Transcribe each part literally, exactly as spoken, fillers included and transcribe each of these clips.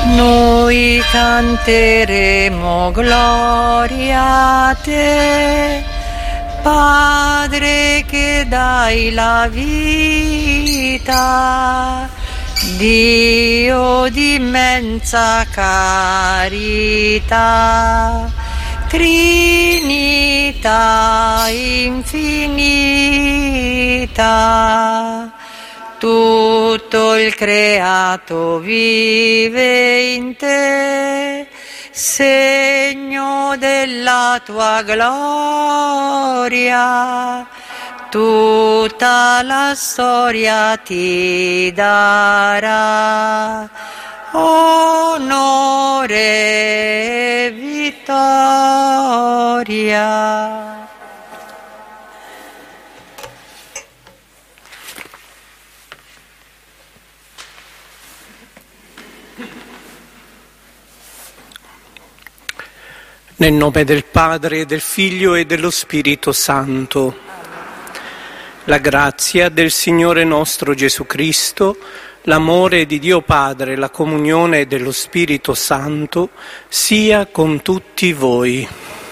Noi canteremo gloria a te, Padre che dai la vita, Dio di immensa carità, Trinità infinita. Tutto il creato vive in te, segno della tua gloria. Tutta la storia ti darà onore e vittoria. Nel nome del Padre, del Figlio e dello Spirito Santo. La grazia del Signore nostro Gesù Cristo, l'amore di Dio Padre, la comunione dello Spirito Santo sia con tutti voi.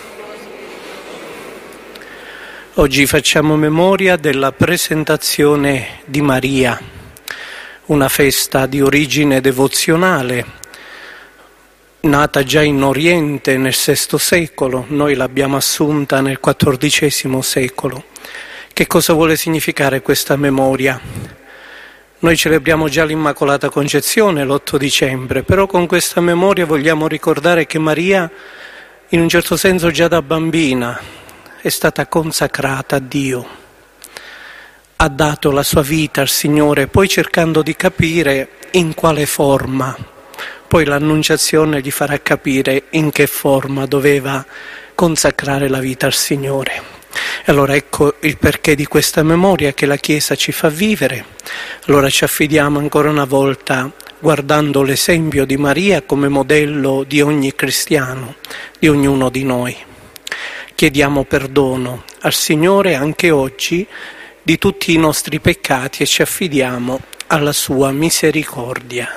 Oggi facciamo memoria della presentazione di Maria, una festa di origine devozionale, nata già in Oriente nel sesto secolo, noi l'abbiamo assunta nel quattordicesimo secolo. Che cosa vuole significare questa memoria? Noi celebriamo già l'Immacolata Concezione l'otto dicembre, però con questa memoria vogliamo ricordare che Maria, in un certo senso già da bambina, è stata consacrata a Dio, ha dato la sua vita al Signore, poi cercando di capire in quale forma. Poi l'Annunciazione gli farà capire in che forma doveva consacrare la vita al Signore. Allora ecco il perché di questa memoria che la Chiesa ci fa vivere. Allora ci affidiamo ancora una volta, guardando l'esempio di Maria come modello di ogni cristiano, di ognuno di noi. Chiediamo perdono al Signore anche oggi di tutti i nostri peccati e ci affidiamo alla sua misericordia.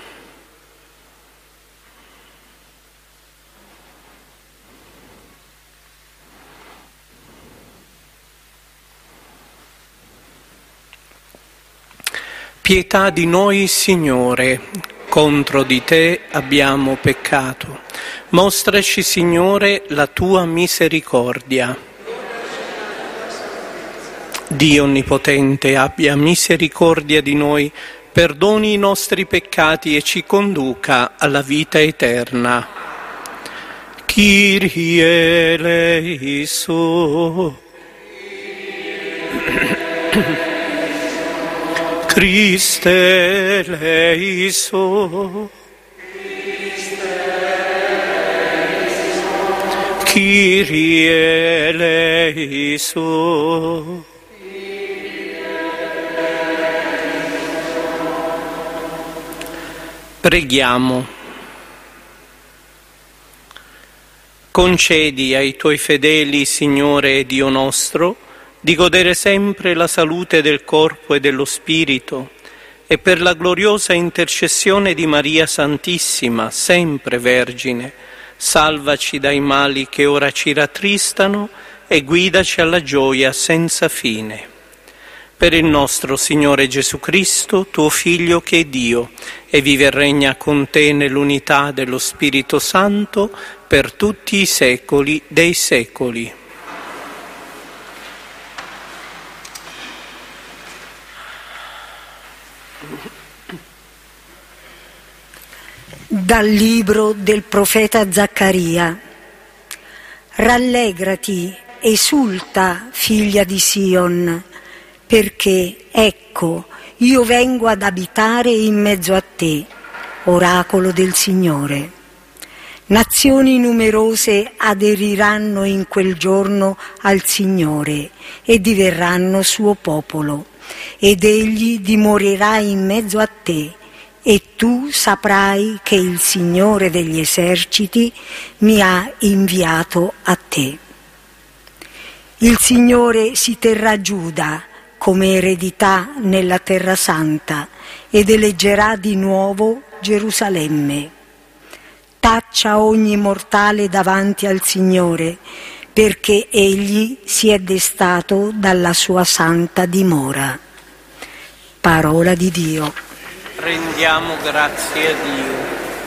Pietà di noi, Signore, contro di te abbiamo peccato. Mostraci, Signore, la tua misericordia. Dio Onnipotente abbia misericordia di noi, perdoni i nostri peccati e ci conduca alla vita eterna. Kyrie eleison. Christe eleison, Kyrie eleison. Preghiamo. Concedi ai tuoi fedeli, Signore e Dio nostro, di godere sempre la salute del corpo e dello spirito, e per la gloriosa intercessione di Maria Santissima, sempre Vergine, salvaci dai mali che ora ci rattristano e guidaci alla gioia senza fine. Per il nostro Signore Gesù Cristo, tuo Figlio che è Dio, e vive e regna con te nell'unità dello Spirito Santo per tutti i secoli dei secoli. Dal libro del profeta Zaccaria. Rallegrati, esulta, figlia di Sion, perché, ecco, io vengo ad abitare in mezzo a te, oracolo del Signore. Nazioni numerose aderiranno in quel giorno al Signore e diverranno suo popolo, ed egli dimorerà in mezzo a te, e tu saprai che il Signore degli eserciti mi ha inviato a te. Il Signore si terrà Giuda come eredità nella Terra Santa ed eleggerà di nuovo Gerusalemme. taccia ogni mortale davanti al Signore, perché Egli si è destato dalla sua santa dimora. Parola di Dio. Rendiamo grazie a Dio.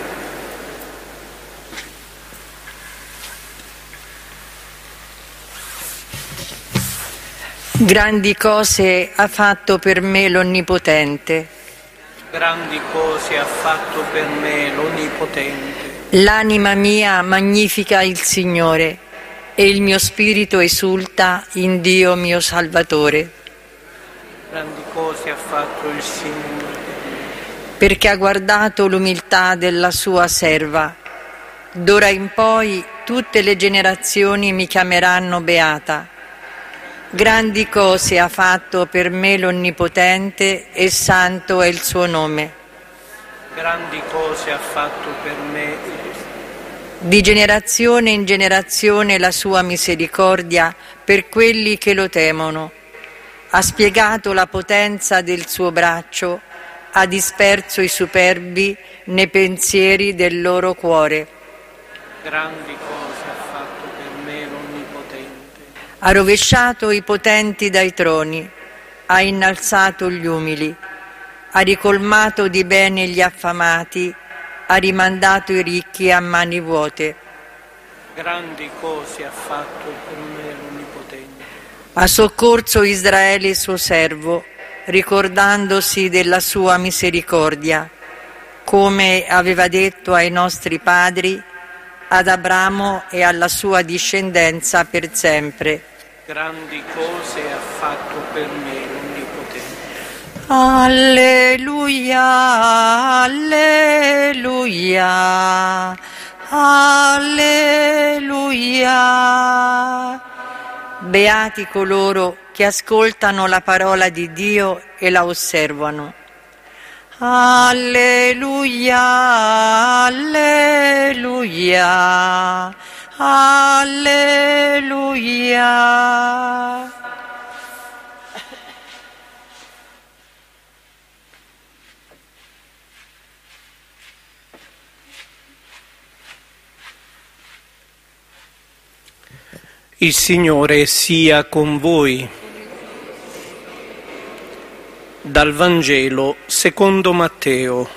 Grandi cose ha fatto per me l'Onnipotente. Grandi cose ha fatto per me l'Onnipotente. L'anima mia magnifica il Signore e il mio spirito esulta in Dio mio Salvatore. Grandi cose ha fatto il Signore. Perché ha guardato l'umiltà della sua serva. D'ora in poi tutte le generazioni mi chiameranno beata. Grandi cose ha fatto per me l'Onnipotente e santo è il suo nome. Grandi cose ha fatto per me. Di generazione in generazione la sua misericordia per quelli che lo temono. Ha spiegato la potenza del suo braccio, ha disperso i superbi nei pensieri del loro cuore. Grandi cose ha fatto per me l'Onnipotente. Ha rovesciato i potenti dai troni, ha innalzato gli umili, ha ricolmato di bene gli affamati, ha rimandato i ricchi a mani vuote. Grandi cose ha fatto per me l'Onnipotente. Ha soccorso Israele suo servo, ricordandosi della sua misericordia, come aveva detto ai nostri padri, ad Abramo e alla sua discendenza per sempre. Grandi cose ha fatto per me l'Onnipotente. Alleluia, alleluia, alleluia. Beati coloro che ascoltano la parola di Dio e la osservano. Alleluia, alleluia, alleluia. Il Signore sia con voi. Dal Vangelo secondo Matteo.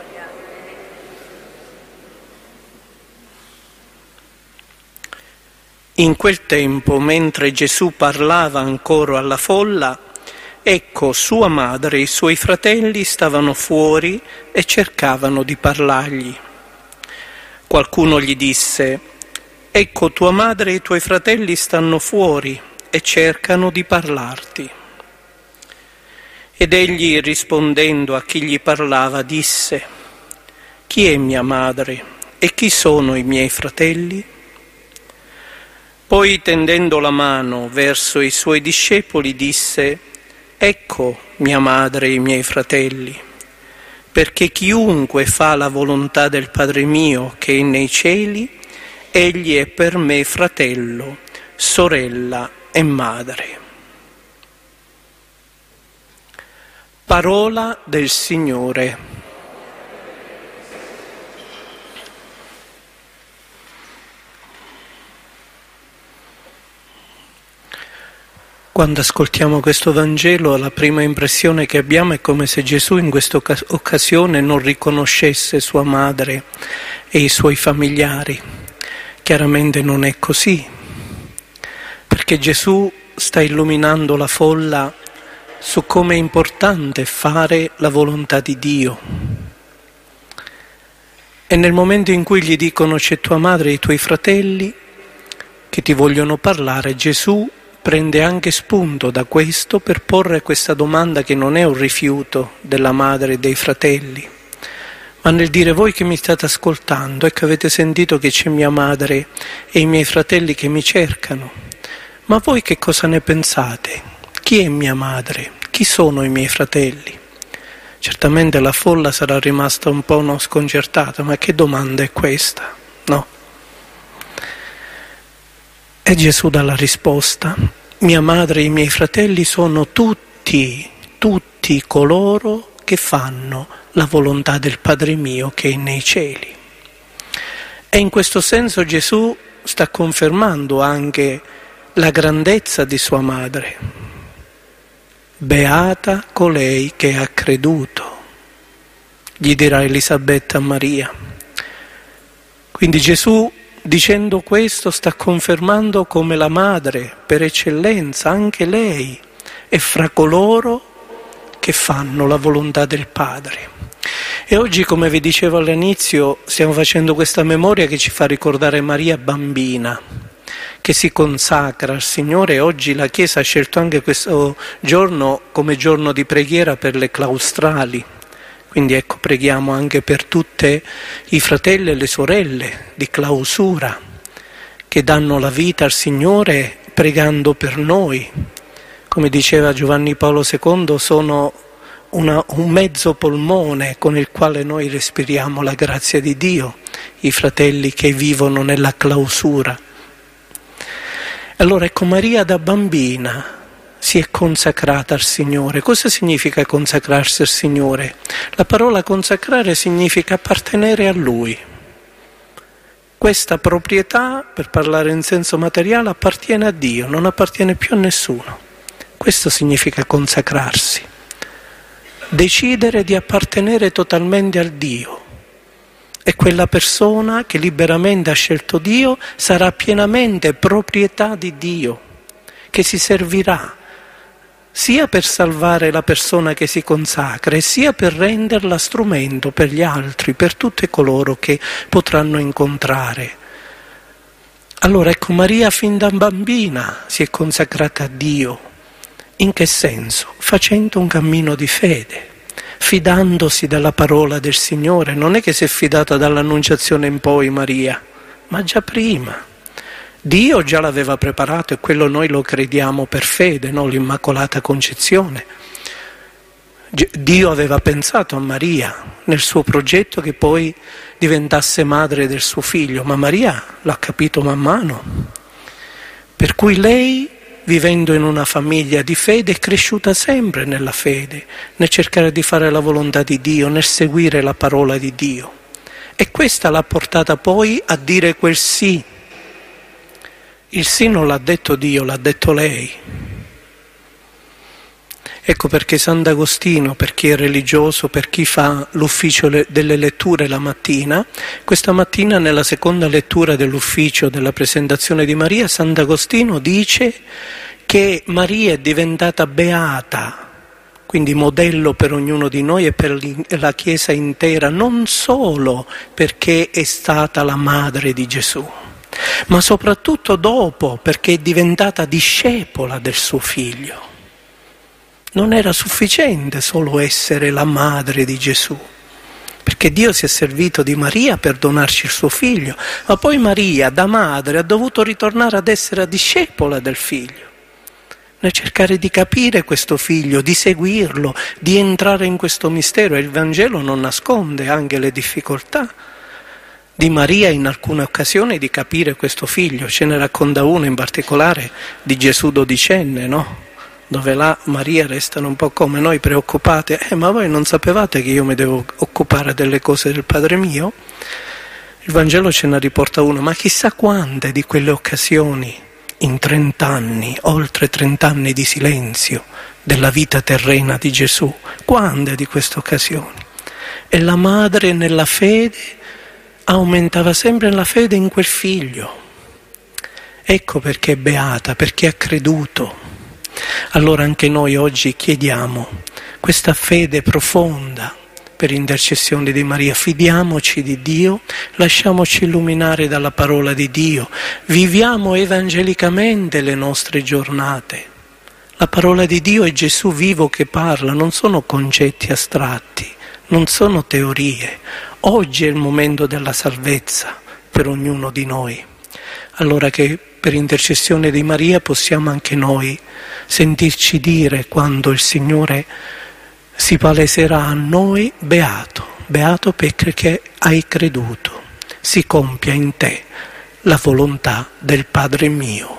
In quel tempo, mentre Gesù parlava ancora alla folla, ecco sua madre e i suoi fratelli stavano fuori e cercavano di parlargli. Qualcuno gli disse: ecco tua madre e i tuoi fratelli stanno fuori e cercano di parlarti. Ed egli, rispondendo a chi gli parlava, disse: chi è mia madre e chi sono i miei fratelli? Poi, tendendo la mano verso i suoi discepoli, disse: ecco mia madre e i miei fratelli, perché chiunque fa la volontà del Padre mio che è nei cieli, egli è per me fratello, sorella e madre. Parola del Signore. Quando ascoltiamo questo Vangelo, la prima impressione che abbiamo è come se Gesù in questa occasione non riconoscesse sua madre e i suoi familiari. Chiaramente non è così, perché Gesù sta illuminando la folla su come è importante fare la volontà di Dio. E nel momento in cui gli dicono c'è tua madre e i tuoi fratelli che ti vogliono parlare, Gesù prende anche spunto da questo per porre questa domanda che non è un rifiuto della madre e dei fratelli, ma nel dire: voi che mi state ascoltando, ecco, avete sentito che c'è mia madre e i miei fratelli che mi cercano, ma voi che cosa ne pensate? Chi è mia madre? Chi sono i miei fratelli? Certamente la folla sarà rimasta un po' no, sconcertata, ma che domanda è questa? No? E Gesù dà la risposta: mia madre e i miei fratelli sono tutti, tutti coloro che fanno la volontà del Padre mio che è nei cieli. E in questo senso Gesù sta confermando anche la grandezza di sua madre. Beata colei che ha creduto, gli dirà Elisabetta a Maria. Quindi Gesù, dicendo questo, sta confermando come la madre, per eccellenza, anche lei, è fra coloro che fanno la volontà del Padre. E oggi, come vi dicevo all'inizio, stiamo facendo questa memoria che ci fa ricordare Maria bambina, che si consacra al Signore. Oggi la Chiesa ha scelto anche questo giorno come giorno di preghiera per le claustrali. Quindi ecco, preghiamo anche per tutti i fratelli e le sorelle di clausura che danno la vita al Signore pregando per noi. Come diceva Giovanni Paolo secondo, sono una, un mezzo polmone con il quale noi respiriamo la grazia di Dio, i fratelli che vivono nella clausura. Allora ecco, Maria da bambina si è consacrata al Signore. Cosa significa consacrarsi al Signore? La parola consacrare significa appartenere a Lui. Questa proprietà, per parlare in senso materiale, appartiene a Dio, non appartiene più a nessuno. Questo significa consacrarsi. Decidere di appartenere totalmente al Dio. E quella persona che liberamente ha scelto Dio sarà pienamente proprietà di Dio, che si servirà sia per salvare la persona che si consacra, e sia per renderla strumento per gli altri, per tutti coloro che potranno incontrare. Allora ecco, Maria fin da bambina si è consacrata a Dio. In che senso? Facendo un cammino di fede, fidandosi della parola del Signore. Non è che si è fidata dall'Annunciazione in poi Maria, ma già prima. Dio già l'aveva preparato, e quello noi lo crediamo per fede, no? L'Immacolata Concezione. Dio aveva pensato a Maria nel suo progetto che poi diventasse madre del suo figlio, ma Maria l'ha capito man mano. Per cui lei, vivendo in una famiglia di fede, è cresciuta sempre nella fede, nel cercare di fare la volontà di Dio, nel seguire la parola di Dio. E questa l'ha portata poi a dire quel sì. Il sì non l'ha detto Dio, l'ha detto lei. Ecco perché Sant'Agostino, per chi è religioso, per chi fa l'ufficio delle letture la mattina, questa mattina nella seconda lettura dell'ufficio della presentazione di Maria, Sant'Agostino dice che Maria è diventata beata, quindi modello per ognuno di noi e per la Chiesa intera, non solo perché è stata la madre di Gesù, ma soprattutto dopo, perché è diventata discepola del suo figlio. Non era sufficiente solo essere la madre di Gesù, perché Dio si è servito di Maria per donarci il suo figlio, ma poi Maria da madre ha dovuto ritornare ad essere discepola del figlio, nel cercare di capire questo figlio, di seguirlo, di entrare in questo mistero. E il Vangelo non nasconde anche le difficoltà di Maria in alcune occasioni di capire questo figlio. Ce ne racconta una in particolare di Gesù dodicenne, no? Dove là Maria restano un po' come noi preoccupate. Eh, ma voi non sapevate che io mi devo occupare delle cose del Padre mio? Il Vangelo ce ne riporta una, ma chissà quante di quelle occasioni in trent'anni, oltre trent'anni di silenzio della vita terrena di Gesù, quante di queste occasioni. E la madre nella fede aumentava sempre la fede in quel figlio. Ecco perché è beata, perché ha creduto. Allora anche noi oggi chiediamo questa fede profonda per intercessione di Maria. Fidiamoci di Dio, lasciamoci illuminare dalla parola di Dio, viviamo evangelicamente le nostre giornate. La parola di Dio è Gesù vivo che parla, non sono concetti astratti, non sono teorie. Oggi è il momento della salvezza per ognuno di noi. Allora che per intercessione di Maria possiamo anche noi sentirci dire, quando il Signore si paleserà a noi: beato, beato perché hai creduto, si compia in te la volontà del Padre mio.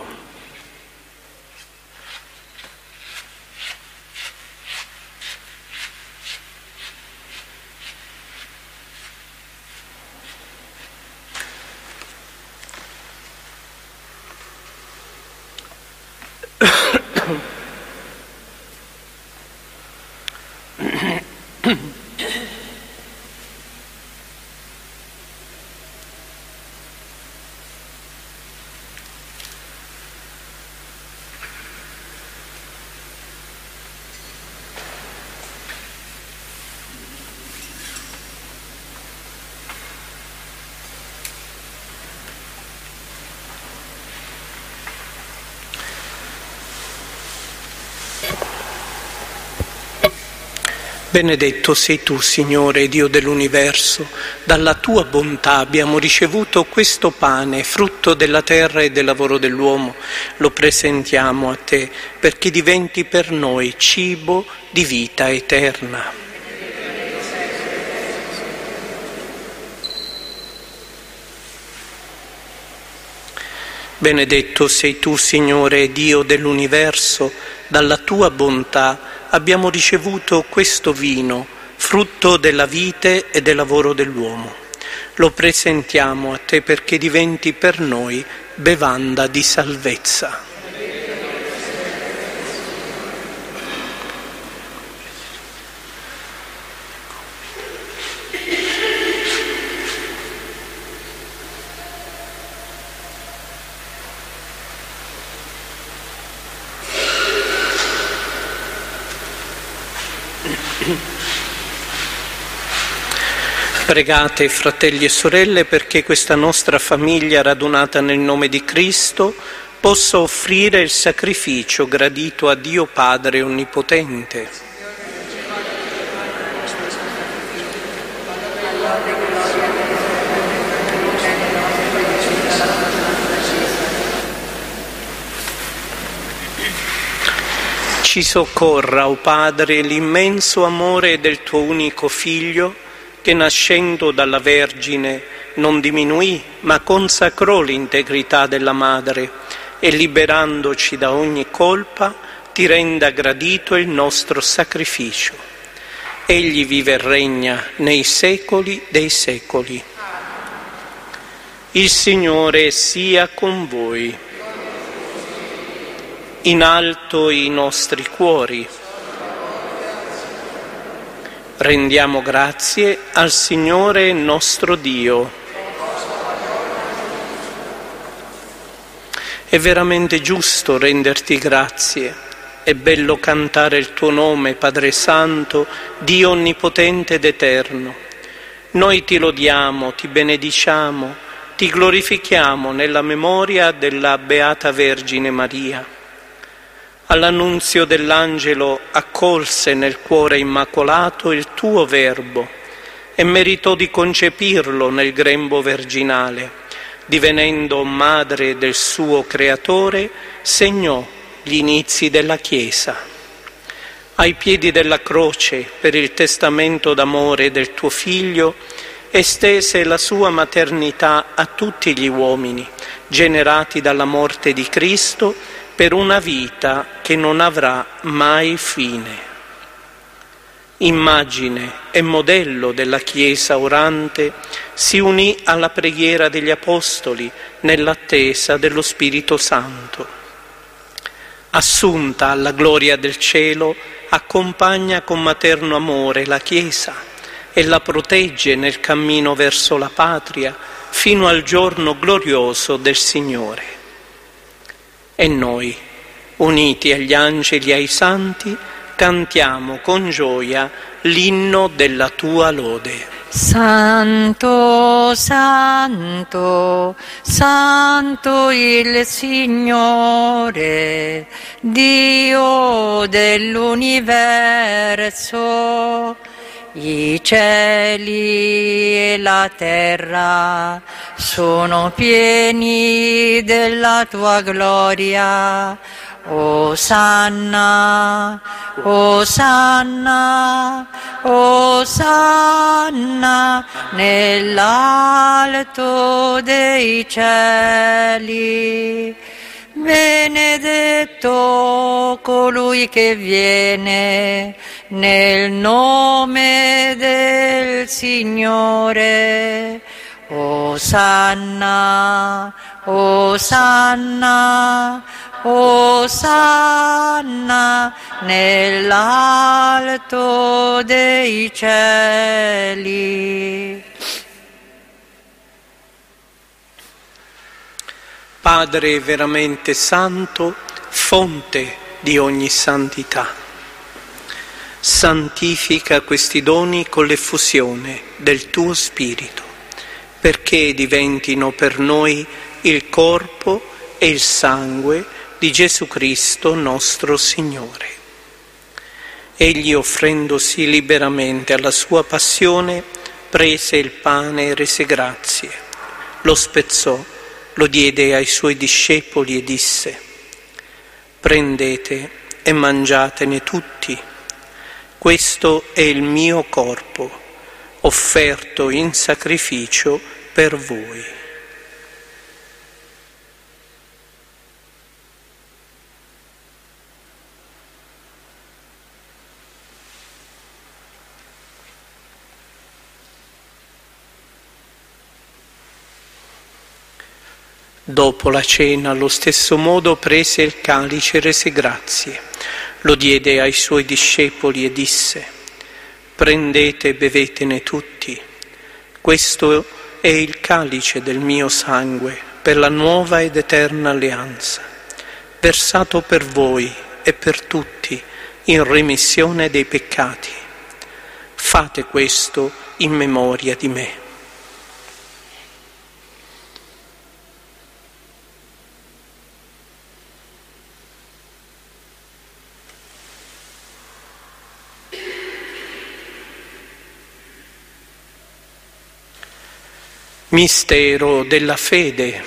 Benedetto sei tu, Signore, Dio dell'universo. Dalla tua bontà abbiamo ricevuto questo pane, frutto della terra e del lavoro dell'uomo. Lo presentiamo a te perché diventi per noi cibo di vita eterna. Benedetto sei tu, Signore, Dio dell'universo. Dalla tua bontà abbiamo ricevuto questo vino, frutto della vite e del lavoro dell'uomo. Lo presentiamo a te perché diventi per noi bevanda di salvezza. Pregate, fratelli e sorelle, perché questa nostra famiglia radunata nel nome di Cristo possa offrire il sacrificio gradito a Dio Padre Onnipotente. Ci soccorra, o Padre, l'immenso amore del tuo unico Figlio, che nascendo dalla Vergine non diminuì, ma consacrò l'integrità della Madre e liberandoci da ogni colpa ti renda gradito il nostro sacrificio. Egli vive e regna nei secoli dei secoli. Il Signore sia con voi. In alto i nostri cuori. Rendiamo grazie al Signore nostro Dio. È veramente giusto renderti grazie. È bello cantare il tuo nome, Padre Santo, Dio Onnipotente ed Eterno. Noi ti lodiamo, ti benediciamo, ti glorifichiamo nella memoria della Beata Vergine Maria. All'annunzio dell'angelo accolse nel cuore immacolato il tuo Verbo e meritò di concepirlo nel grembo virginale, divenendo madre del suo Creatore, segnò gli inizi della Chiesa. Ai piedi della croce, per il testamento d'amore del tuo Figlio, estese la sua maternità a tutti gli uomini, generati dalla morte di Cristo, per una vita che non avrà mai fine. Immagine e modello della Chiesa orante, si unì alla preghiera degli Apostoli nell'attesa dello Spirito Santo. Assunta alla gloria del cielo, accompagna con materno amore la Chiesa e la protegge nel cammino verso la patria fino al giorno glorioso del Signore. E noi, uniti agli angeli e ai santi, cantiamo con gioia l'inno della tua lode. Santo, santo, santo il Signore, Dio dell'universo. I cieli e la terra sono pieni della tua gloria. Osanna, Osanna, Osanna nell'alto dei cieli. Benedetto colui che viene nel nome del Signore. Osanna, Osanna, Osanna nell'alto dei cieli. Padre veramente santo, fonte di ogni santità, santifica questi doni con l'effusione del tuo Spirito, perché diventino per noi il corpo e il sangue di Gesù Cristo nostro Signore. Egli, offrendosi liberamente alla sua passione, prese il pane e rese grazie, lo spezzò, lo diede ai suoi discepoli e disse: prendete e mangiatene tutti, questo è il mio corpo, offerto in sacrificio per voi. Dopo la cena, allo stesso modo, prese il calice e rese grazie, lo diede ai suoi discepoli e disse: prendete e bevetene tutti, questo è il calice del mio sangue per la nuova ed eterna alleanza, versato per voi e per tutti in remissione dei peccati. Fate questo in memoria di me. Mistero della fede.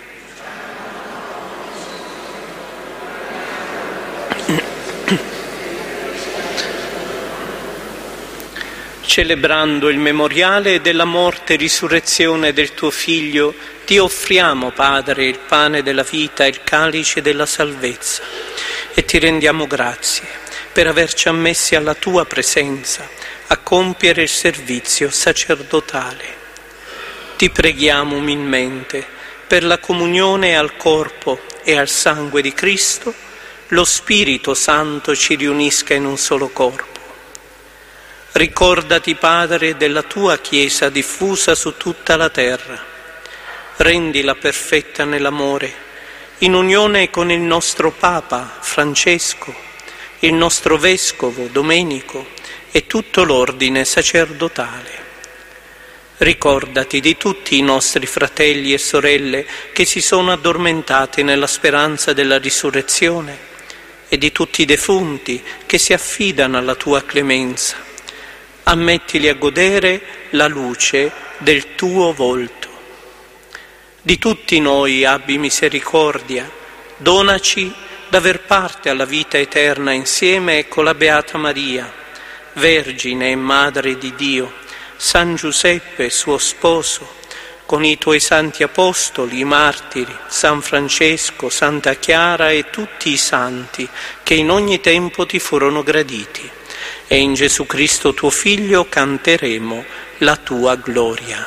Celebrando il memoriale della morte e risurrezione del tuo Figlio, ti offriamo, Padre, il pane della vita e il calice della salvezza, e ti rendiamo grazie per averci ammessi alla tua presenza a compiere il servizio sacerdotale. Ti preghiamo umilmente per la comunione al corpo e al sangue di Cristo, lo Spirito Santo ci riunisca in un solo corpo. Ricordati, Padre, della tua Chiesa diffusa su tutta la terra. Rendila perfetta nell'amore, in unione con il nostro Papa Francesco, il nostro Vescovo Domenico e tutto l'ordine sacerdotale. Ricordati di tutti i nostri fratelli e sorelle che si sono addormentati nella speranza della risurrezione e di tutti i defunti che si affidano alla tua clemenza. Ammettili a godere la luce del tuo volto. Di tutti noi abbi misericordia, donaci d'aver parte alla vita eterna insieme con la Beata Maria, Vergine e Madre di Dio, San Giuseppe, suo sposo, con i tuoi santi apostoli, i martiri, San Francesco, Santa Chiara e tutti i santi che in ogni tempo ti furono graditi. E in Gesù Cristo tuo Figlio canteremo la tua gloria.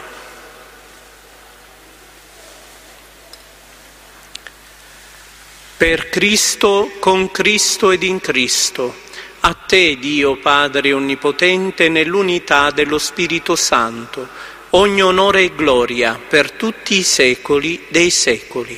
Per Cristo, con Cristo ed in Cristo, a te, Dio Padre Onnipotente, nell'unità dello Spirito Santo, ogni onore e gloria per tutti i secoli dei secoli.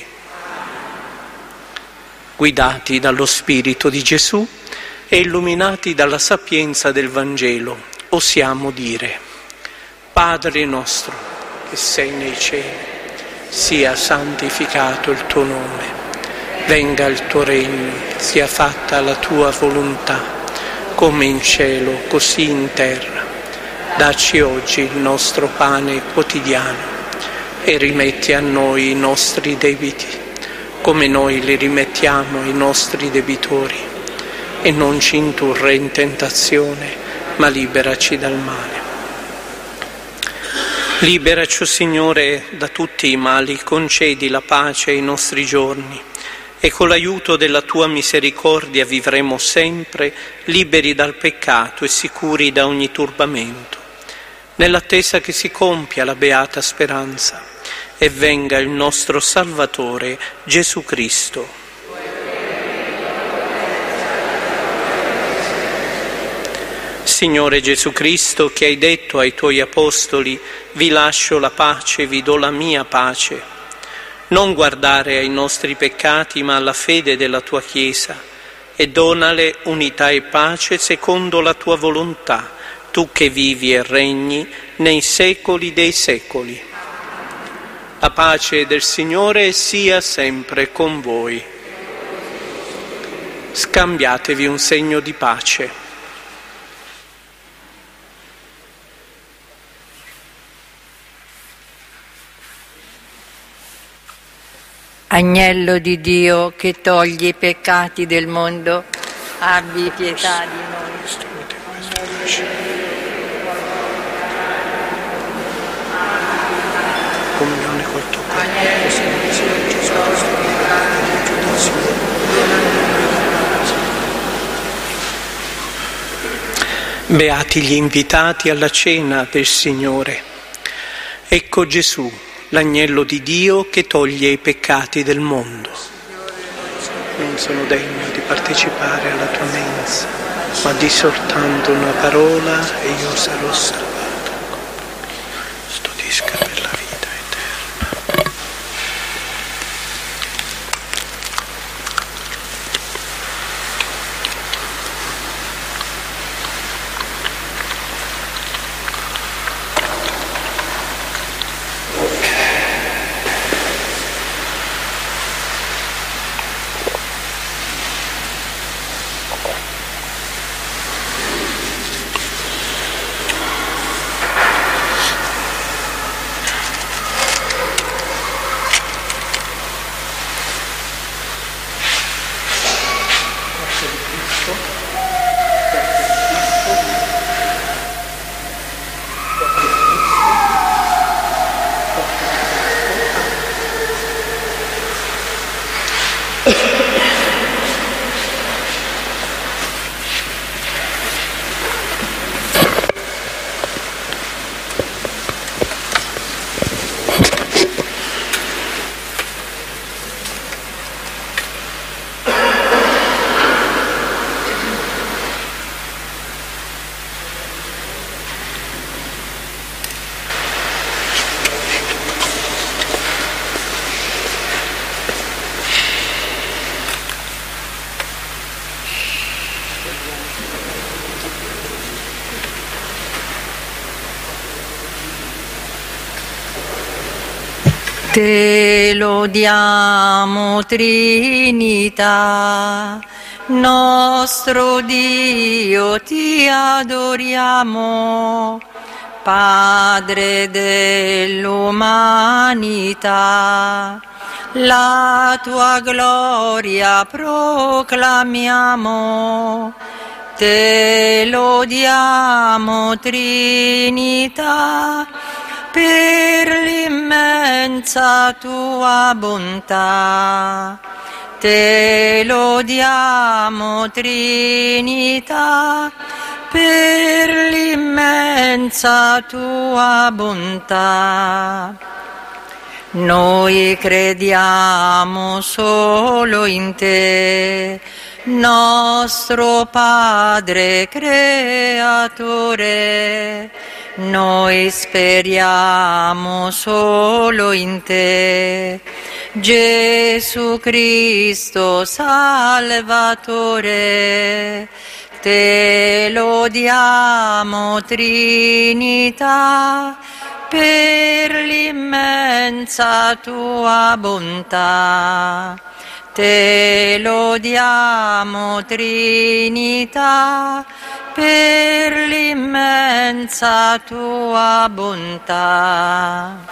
Guidati dallo Spirito di Gesù e illuminati dalla sapienza del Vangelo, osiamo dire: Padre nostro, che sei nei cieli, sia santificato il tuo nome, venga il tuo regno, sia fatta la tua volontà, come in cielo, così in terra. Dacci oggi il nostro pane quotidiano e rimetti a noi i nostri debiti, come noi li rimettiamo ai nostri debitori. E non ci indurre in tentazione, ma liberaci dal male. Liberaci, Signore, da tutti i mali, concedi la pace ai nostri giorni, e con l'aiuto della tua misericordia vivremo sempre liberi dal peccato e sicuri da ogni turbamento, nell'attesa che si compia la beata speranza e venga il nostro Salvatore Gesù Cristo. Signore Gesù Cristo, che hai detto ai tuoi apostoli: vi lascio la pace, vi do la mia pace, non guardare ai nostri peccati ma alla fede della tua Chiesa, e donale unità e pace secondo la tua volontà, tu che vivi e regni nei secoli dei secoli. La pace del Signore sia sempre con voi. Scambiatevi un segno di pace. Agnello di Dio che togli i peccati del mondo, abbi pietà di noi. Comunione col tuo corpo. Beati gli invitati alla cena del Signore. Ecco Gesù, l'agnello di Dio che toglie i peccati del mondo. Non sono degno di partecipare alla tua mensa, ma di soltanto una parola e io sarò salvato. Stodisca per la vita eterna. Te lodiamo, Trinità, nostro Dio, ti adoriamo, Padre dell'umanità, la tua gloria proclamiamo. Te lodiamo, Trinità, per l'immensa tua bontà. Te lodiamo, Trinità, per l'immensa tua bontà. Noi crediamo solo in te, nostro Padre Creatore. Noi speriamo solo in te, Gesù Cristo Salvatore. Te lodiamo, Trinità, per l'immensa tua bontà. Te lodiamo, Trinità, per l'immensa tua bontà.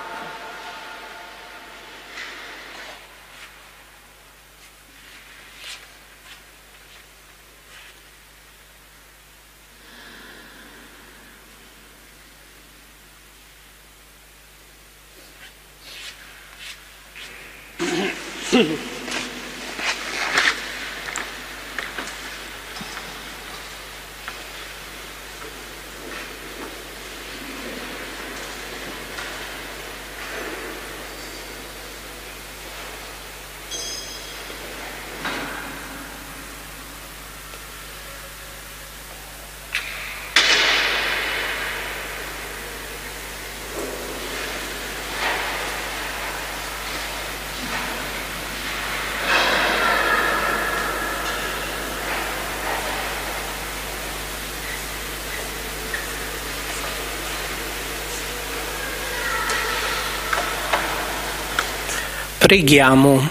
Preghiamo.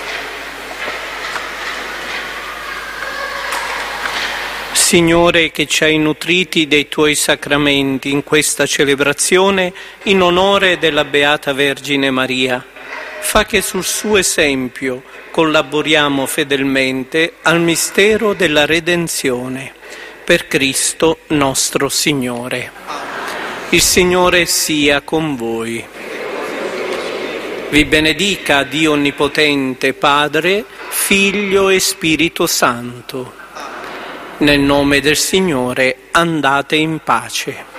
Signore, che ci hai nutriti dei tuoi sacramenti in questa celebrazione in onore della Beata Vergine Maria, fa che sul suo esempio collaboriamo fedelmente al mistero della redenzione. Per Cristo nostro Signore. Il Signore sia con voi. Vi benedica Dio Onnipotente, Padre, Figlio e Spirito Santo. Nel nome del Signore andate in pace.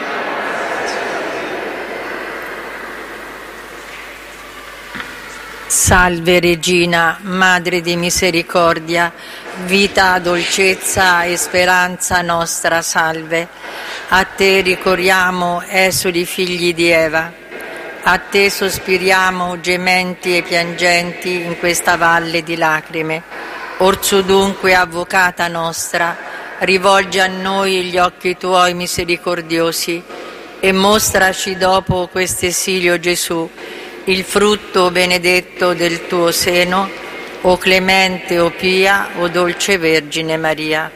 Salve Regina, Madre di misericordia, vita, dolcezza e speranza nostra, salve. A te ricorriamo, esuli figli di Eva. A te sospiriamo, gementi e piangenti, in questa valle di lacrime. Orsù dunque, avvocata nostra, rivolgi a noi gli occhi tuoi misericordiosi e mostraci dopo questo esilio Gesù, il frutto benedetto del tuo seno, o clemente, o pia, o dolce Vergine Maria.